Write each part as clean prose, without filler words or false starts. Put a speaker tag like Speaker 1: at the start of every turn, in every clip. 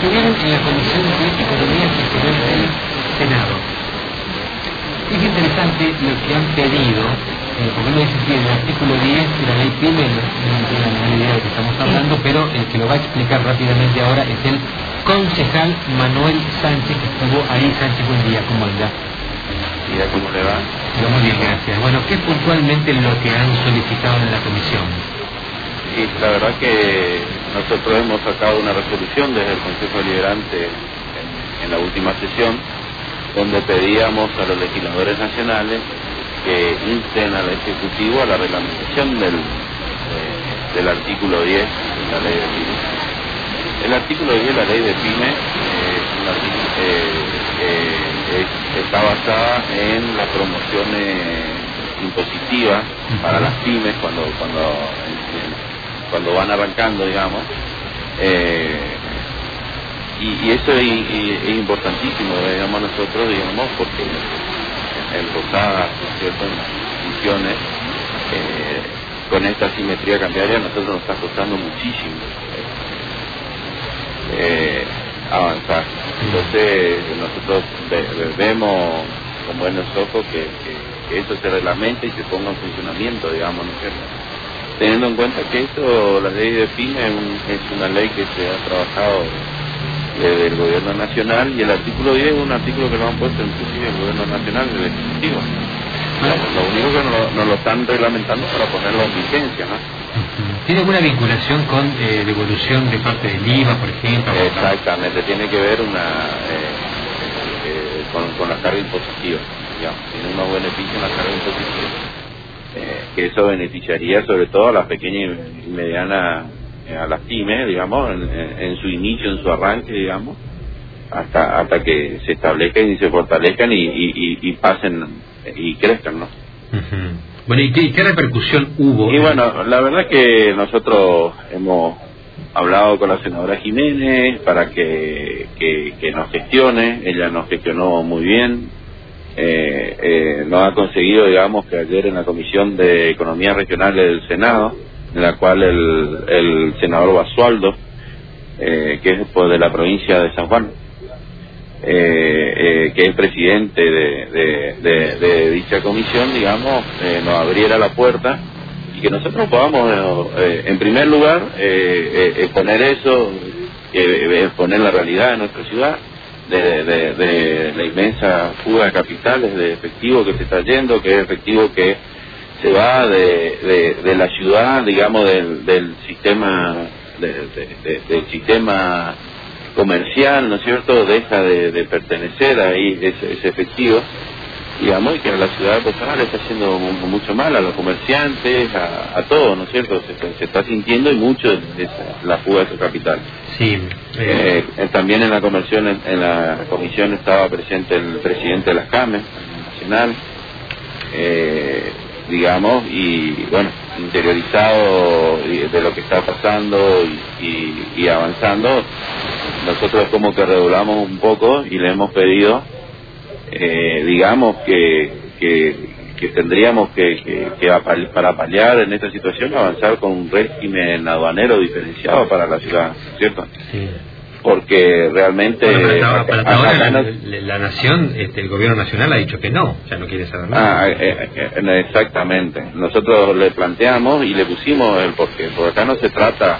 Speaker 1: estuvieron en la Comisión de Economía Social del Senado. Es interesante lo que han pedido, porque no dice que el artículo 10 de la ley PYME, no tiene ni idea de lo que estamos hablando, pero el que lo va a explicar rápidamente ahora es el concejal Manuel Sánchez, que estuvo ahí. Sánchez, buen día, ¿cómo anda?
Speaker 2: Mira, ¿cómo le va?
Speaker 1: Muy bien, gracias. Bueno, ¿qué es puntualmente lo que han solicitado en la comisión?
Speaker 2: Sí, la verdad que nosotros hemos sacado una resolución desde el Consejo Deliberante en la última sesión, donde pedíamos a los legisladores nacionales que insten al Ejecutivo a la reglamentación del artículo 10 de la ley de PYME. El artículo 10 de la ley de PYME está basada en las promociones impositivas para las pymes cuando van arrancando, digamos. Y eso es importantísimo, digamos, nosotros, digamos, porque en Posadas, ¿cierto?, en las instituciones, con esta asimetría cambiaria, a nosotros nos está costando muchísimo avanzar. Entonces, nosotros vemos con buenos ojos que eso se reglamente y se ponga en funcionamiento, digamos, ¿no es cierto? Teniendo en cuenta que esto, la ley de PYME es una ley que se ha trabajado desde el gobierno nacional, y el artículo 10 es un artículo que lo han puesto inclusive el gobierno nacional y el ejecutivo. Lo único que no lo están reglamentando para ponerlo en vigencia, ¿no?
Speaker 1: ¿Tiene alguna vinculación con devolución de parte del IVA, por ejemplo?
Speaker 2: Exactamente, tiene que ver con la carga impositiva, digamos. Tiene unos beneficios en la carga impositiva, que eso beneficiaría sobre todo a las pequeñas y medianas, a las pymes, digamos, en su inicio, en su arranque, digamos, hasta que se establezcan y se fortalezcan y pasen y crezcan, ¿no?
Speaker 1: Bueno, ¿y qué repercusión hubo?
Speaker 2: Y bueno, la verdad que nosotros hemos hablado con la senadora Jiménez para que nos gestione. Ella nos gestionó muy bien. Nos ha conseguido, digamos, que ayer en la Comisión de Economía Regional del Senado, en la cual el senador Basualdo, que es pues, de la provincia de San Juan, que es presidente de dicha comisión, digamos, nos abriera la puerta y que nosotros podamos, en primer lugar, exponer eso, exponer la realidad de nuestra ciudad, de la inmensa fuga de capitales, de efectivo que se está yendo, que es efectivo que se va de la ciudad, digamos, del sistema del sistema comercial, ¿no es cierto?, deja de pertenecer ahí ese efectivo, digamos, y que a la ciudad de Posadas le está haciendo mucho mal a los comerciantes, a todos, ¿no es cierto? Se está sintiendo y mucho de la fuga de su capital.
Speaker 1: Sí.
Speaker 2: También en la comisión estaba presente el presidente de las CAME nacional, digamos, y bueno, interiorizado de lo que está pasando y avanzando. Nosotros como que redoblamos un poco y le hemos pedido, digamos, que tendríamos que para paliar en esta situación, avanzar con un régimen aduanero diferenciado para la ciudad, ¿cierto? Sí. Porque realmente...
Speaker 1: Bueno, pero ahora la nación, el gobierno nacional ha dicho que no, ya no quiere saber nada.
Speaker 2: Exactamente. Nosotros le planteamos y le pusimos el porqué, porque acá no se trata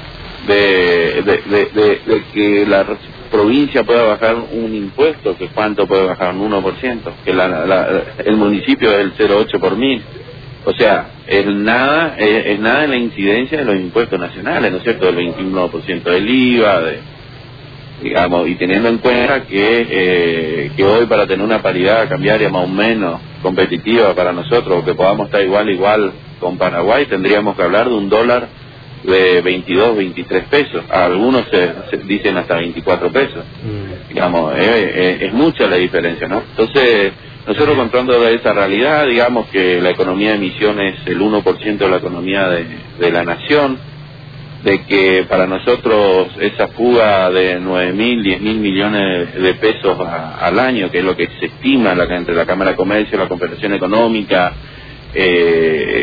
Speaker 2: de que la provincia pueda bajar un impuesto, que cuánto puede bajar, un 1%, que el municipio es el 0,8 por mil. O sea, es nada en la incidencia de los impuestos nacionales, ¿no es cierto?, del 21% del IVA, digamos, y teniendo en cuenta que hoy, para tener una paridad cambiaria más o menos competitiva para nosotros, que podamos estar igual con Paraguay, tendríamos que hablar de un dólar de 22, 23 pesos. A algunos se dicen hasta 24 pesos. Digamos, es mucha la diferencia, ¿no? Entonces, nosotros contando de esa realidad, digamos que la economía de emisión es el 1% de la economía de la nación, de que para nosotros esa fuga de 9.000, 10.000 millones de pesos al año, que es lo que se estima entre la Cámara de Comercio, la Confederación Económica,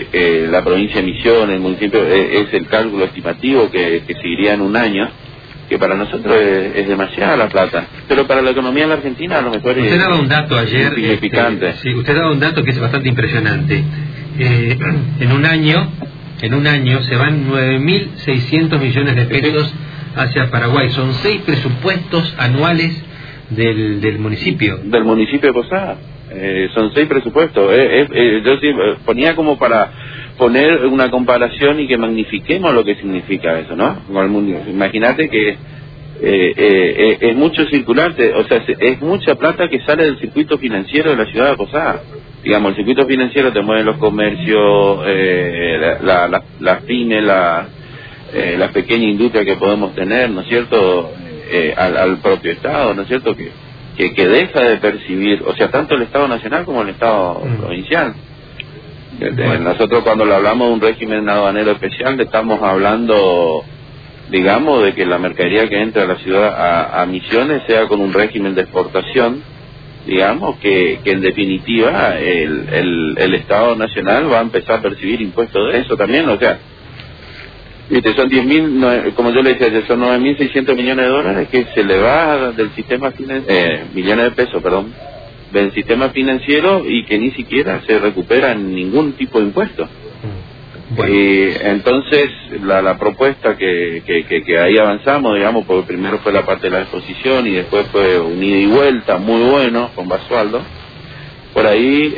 Speaker 2: la provincia de Misiones, el municipio, es el cálculo estimativo que seguiría en un año, que para nosotros es demasiada la plata, pero para la economía de la Argentina a lo mejor
Speaker 1: usted daba un dato ayer
Speaker 2: significante.
Speaker 1: Sí, usted daba un dato que es bastante impresionante. En un año se van 9.600 millones de pesos hacia Paraguay. Son 6 presupuestos anuales del municipio.
Speaker 2: Del municipio de Posadas. Son 6 presupuestos. Yo sí ponía como para poner una comparación y que magnifiquemos lo que significa eso, ¿no? Imagínate que es mucho circulante, o sea, es mucha plata que sale del circuito financiero de la ciudad de Posadas. Digamos, el circuito financiero te mueve los comercios, las pymes, la pequeña industria que podemos tener, ¿no es cierto?, al propio Estado, ¿no es cierto?, que deja de percibir, o sea, tanto el Estado nacional como el Estado provincial. Nosotros cuando le hablamos de un régimen aduanero especial, le estamos hablando, digamos, de que la mercadería que entra a la ciudad a Misiones sea con un régimen de exportación, digamos, que en definitiva el Estado nacional va a empezar a percibir impuestos de eso también, o sea, viste, son 10.000, como yo le decía, son 9.600 millones de dólares que se le va del sistema millones de pesos, perdón, del sistema financiero y que ni siquiera se recupera ningún tipo de impuesto. Bueno. Entonces la propuesta que ahí avanzamos, digamos, porque primero fue la parte de la exposición y después fue un ida y vuelta muy bueno con Basualdo. Por ahí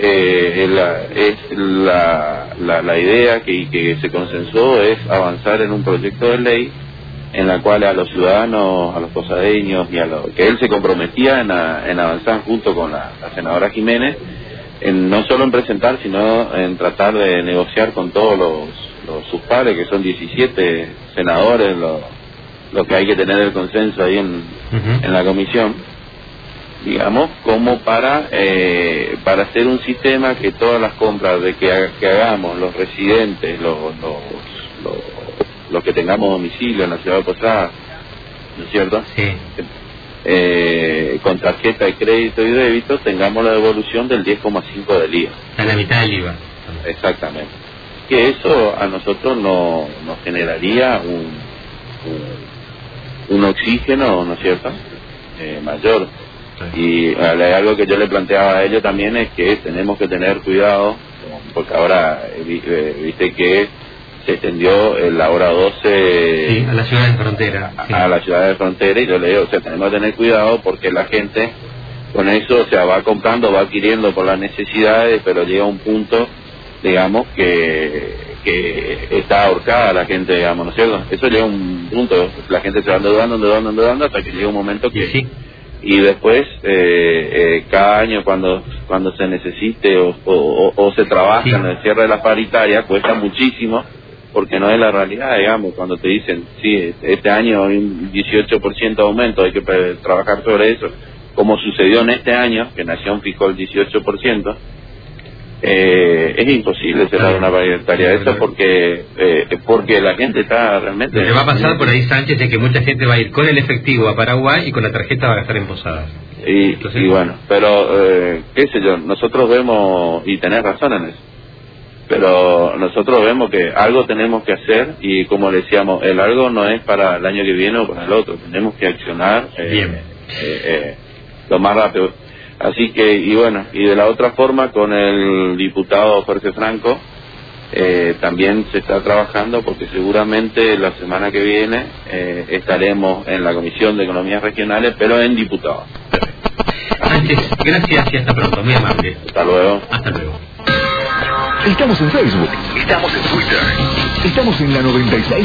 Speaker 2: la idea que se consensó es avanzar en un proyecto de ley en la cual a los ciudadanos, a los posadeños y que él se comprometía en avanzar junto con la senadora Jiménez, no solo en presentar, sino en tratar de negociar con todos sus pares, que son 17 senadores, lo que hay que tener el consenso ahí en la comisión, digamos, como para hacer un sistema que todas las compras que hagamos, los residentes, los que tengamos domicilio en la ciudad de Posadas, ¿no es cierto?,
Speaker 1: sí,
Speaker 2: con tarjeta de crédito y débito, tengamos la devolución del 10,5 del IVA.
Speaker 1: A la mitad del IVA.
Speaker 2: Exactamente. Que eso a nosotros nos generaría un oxígeno, ¿no es cierto?, mayor. Sí. Y algo que yo le planteaba a ellos también es que tenemos que tener cuidado, porque ahora viste que se extendió la hora 12
Speaker 1: sí, a la ciudad de frontera, sí,
Speaker 2: a la ciudad de frontera, y yo le digo, o sea, tenemos que tener cuidado porque la gente con eso, o sea, va comprando, va adquiriendo por las necesidades, pero llega un punto, digamos, que está ahorcada la gente, digamos, ¿no es cierto? Eso llega a un punto, la gente se va endeudando hasta que llega un momento que sí. Y después cada año cuando se necesite o se trabaja en el cierre de las paritarias cuesta muchísimo, porque no es la realidad, digamos, cuando te dicen, sí, este año hay un 18% de aumento, hay que trabajar sobre eso, como sucedió en este año, que Nación fijó el 18%, es imposible cerrar una paritaria de eso porque la gente está realmente...
Speaker 1: Lo que va a pasar por ahí, Sánchez, es que mucha gente va a ir con el efectivo a Paraguay y con la tarjeta va a gastar en Posadas.
Speaker 2: Y bueno, pero qué sé yo, nosotros vemos, y tenés razón en eso, pero nosotros vemos que algo tenemos que hacer, y como le decíamos, el algo no es para el año que viene o para el otro, tenemos que accionar lo más rápido. Así que, y bueno, y de la otra forma, con el diputado Jorge Franco, también se está trabajando, porque seguramente la semana que viene estaremos en la Comisión de Economías Regionales, pero en diputados.
Speaker 1: Sánchez, gracias y hasta pronto, muy amable.
Speaker 2: Hasta luego.
Speaker 1: Hasta luego.
Speaker 3: Estamos en Facebook, estamos en Twitter, estamos en la 96.1.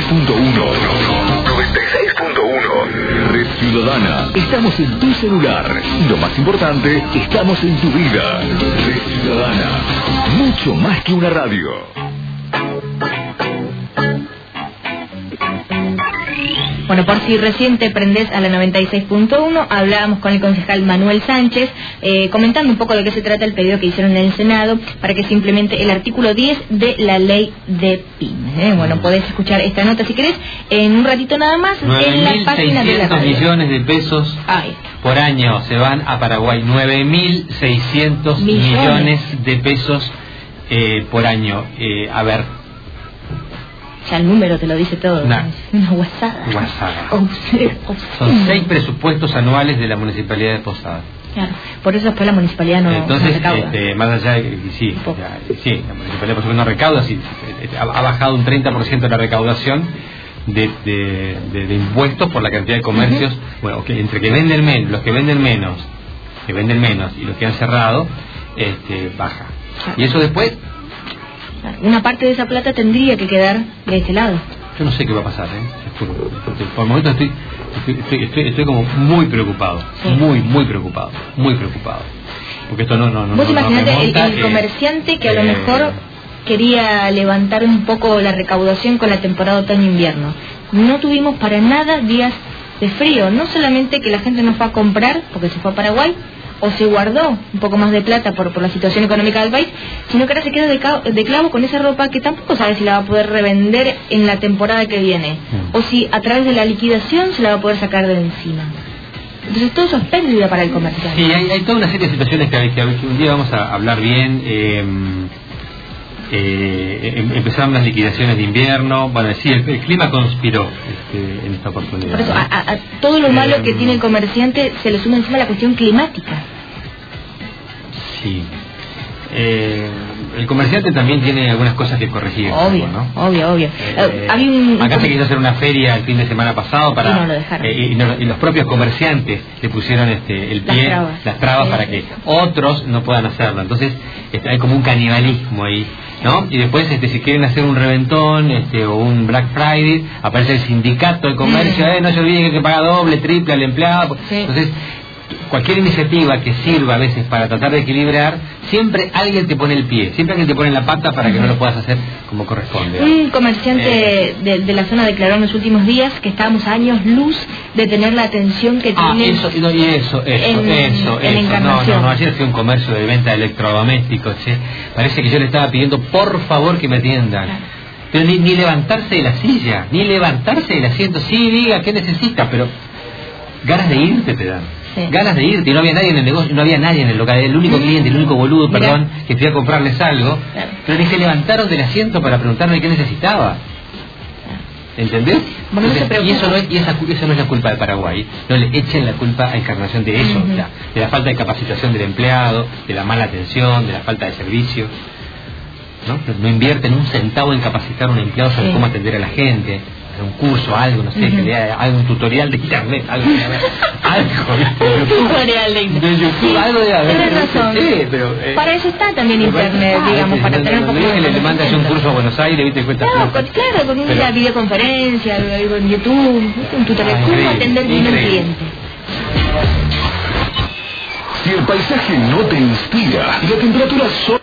Speaker 3: 96.1 Red Ciudadana. Estamos en tu celular. Y lo más importante, estamos en tu vida. Red Ciudadana. Mucho más que una radio.
Speaker 4: Bueno, por si recién te prendés a la 96.1, hablábamos con el concejal Manuel Sánchez, comentando un poco de qué se trata el pedido que hicieron en el Senado para que se implemente el artículo 10 de la ley de pymes. Bueno, podés escuchar esta nota si querés en un ratito nada más en la página de la radio.
Speaker 1: 9.600 millones de pesos por año se van a Paraguay. 9.600 millones de pesos por año. A ver,
Speaker 4: Ya el número te lo dice todo.
Speaker 1: Una
Speaker 4: guasada.
Speaker 1: Son 6 presupuestos anuales de la Municipalidad de Posadas.
Speaker 4: Claro, por eso después la municipalidad no recauda.
Speaker 1: Más allá de que sí, la municipalidad por supuesto no recauda, sí, ha bajado un 30% la recaudación de impuestos por la cantidad de comercios, bueno, que entre que venden menos, los que venden menos y los que han cerrado, baja. Claro. Y eso después,
Speaker 4: una parte de esa plata tendría que quedar de este lado.
Speaker 1: Yo no sé qué va a pasar, por el momento estoy como muy preocupado, sí. muy preocupado, porque esto no
Speaker 4: vos imaginate el comerciante que a lo mejor quería levantar un poco la recaudación con la temporada otoño-invierno. No tuvimos para nada días de frío, no solamente que la gente no fue a comprar porque se fue a Paraguay o se guardó un poco más de plata por la situación económica del país, sino que ahora se queda de clavo con esa ropa que tampoco sabe si la va a poder revender en la temporada que viene, o si a través de la liquidación se la va a poder sacar de encima. Entonces todo eso es pérdida para el comerciante.
Speaker 1: Sí, hay toda una serie de situaciones que un día vamos a hablar bien. Empezaron las liquidaciones de invierno. Bueno, sí, el clima conspiró en esta oportunidad.
Speaker 4: Por eso, a todo lo malo que tiene el comerciante se le suma encima la cuestión climática.
Speaker 1: Sí. El comerciante también tiene algunas cosas que corregir.
Speaker 4: Obvio, ¿no? Obvio.
Speaker 1: Acá se quiso hacer una feria el fin de semana pasado para
Speaker 4: no lo dejaron.
Speaker 1: Y los propios comerciantes le pusieron el pie, las trabas para que otros no puedan hacerlo. Entonces hay como un canibalismo ahí, ¿no? Y después si quieren hacer un reventón o un Black Friday, aparece el sindicato de comercio, no se olviden que hay que pagar doble, triple al empleado. Sí. Entonces cualquier iniciativa que sirva a veces para tratar de equilibrar, siempre alguien te pone el pie, siempre alguien te pone la pata para que no lo puedas hacer como corresponde.
Speaker 4: Un comerciante de la zona declaró en los últimos días que estábamos a años luz de tener la atención que tiene
Speaker 1: eso. No, ayer fui a un comercio de venta de electrodomésticos, parece que yo le estaba pidiendo por favor que me atiendan. Claro. Pero ni levantarse de la silla, ni levantarse del asiento, sí, diga qué necesita, pero ganas de irte te dan. Sí. Ganas de irte, y no había nadie en el negocio, no había nadie en el local, el único cliente, el único boludo, que fui a comprarles algo, pero ni se levantaron del asiento para preguntarme qué necesitaba. ¿Entendés?
Speaker 4: Bueno,
Speaker 1: entonces, y eso no es la culpa de Paraguay, no le echen la culpa a Encarnación de eso, de la falta de capacitación del empleado, de la mala atención, de la falta de servicio. No invierten un centavo en capacitar a un empleado sobre cómo atender a la gente, un curso, algo, no sé, que lea algún tutorial de internet, algo,
Speaker 4: tutorial de
Speaker 1: YouTube, algo de haber.
Speaker 4: Tienes razón.
Speaker 1: Pero,
Speaker 4: para eso está también internet, digamos, para tener un poco de.
Speaker 1: Le mandas un curso a Buenos Aires, viste, cuenta.
Speaker 4: Claro, con una videoconferencia, algo en YouTube, un tutorial, cómo atender bien a un cliente.
Speaker 3: Si el paisaje no te inspira y la temperatura